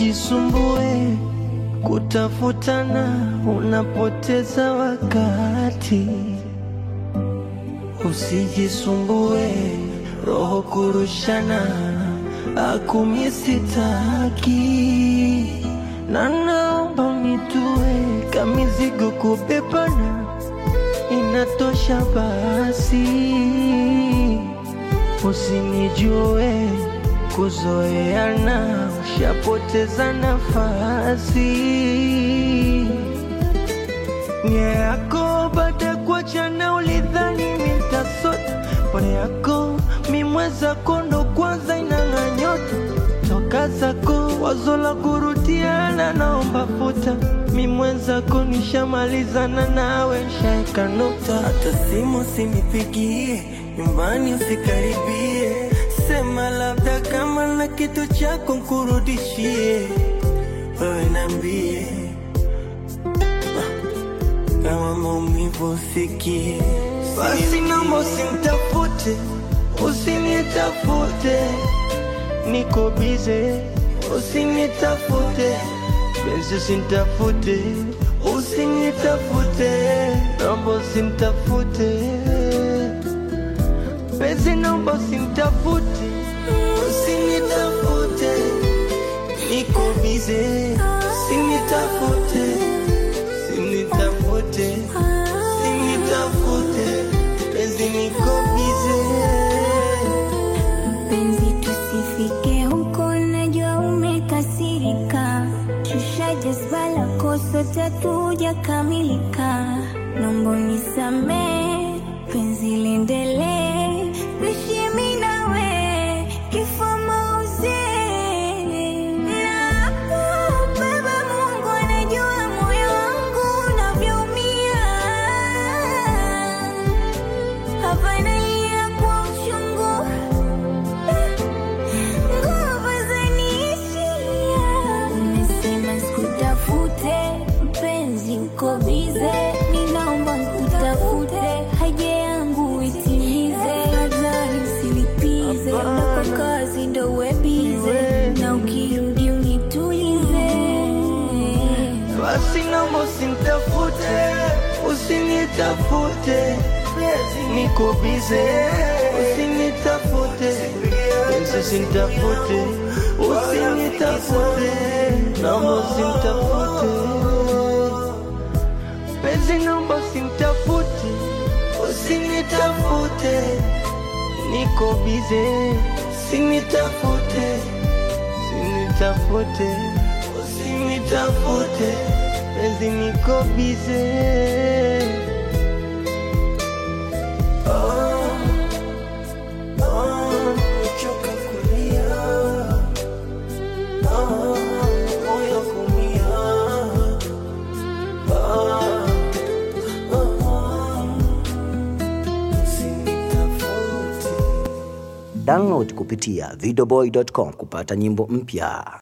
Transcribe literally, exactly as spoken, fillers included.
Usijisumbue kutafutana, unapoteza wakati. Usijisumbue roho kurushana, akumi sitaki. Na naomba unitue kamizigo kubebana, inatosha basi. Usinijue kuzoeana, ushapoteza nafasi. Nye yako baada kuachana ulidhani nitasota. Pone yako mimweza kondo kwanza inanganyota. Toka zako wazo la kurudiana naomba futa. Mimweza konishamalizana nawe shaika nota. Hata simu sinipigie, nyumbani usikaribie. Sema labda kama na kitu chako nkurudishie. Wewe niambie kama maumivu usikie. Basi naomba usinitafute, usinitafute. Niko bize, usinitafute. Benzi usinitafute, usinitafute. Naomba usinitafute. Benzi naomba usinitafute, usinitafute. Niko bize, usinitafute. Usinitafute, usinitafute. Benzi niko bize. Benzi tusifike huko, najua umekasirika. Shusha jazba lako sote tuja kamilika. Naomba unisamehe, penzi liendelee. Nishi mimi nawe, kifo mauze. Baba Mungu anajua moyo wangu unavyoumia. Hapa nalia kwa uchungu, nguvu zaniishia. Umesema sikutafute, mpenzi uko bize. Ninaomba nikutafute, haja yangu itimize. Hadhari usilipize, ndako kazi ndo uwe bize. Na ukirudi unitulize. Basi naomba usinitafute, usinitafute. Niko bize, usinitafute. Benzi usinitafute, usinitafute. Naomba usinitafute. Benzi naomba usinitafute, usinitafute. Niko bize, usinitafute. Usinitafute, usinitafute. Benzi niko bize. Download kupitia videoboy dot com kupata nyimbo mpya.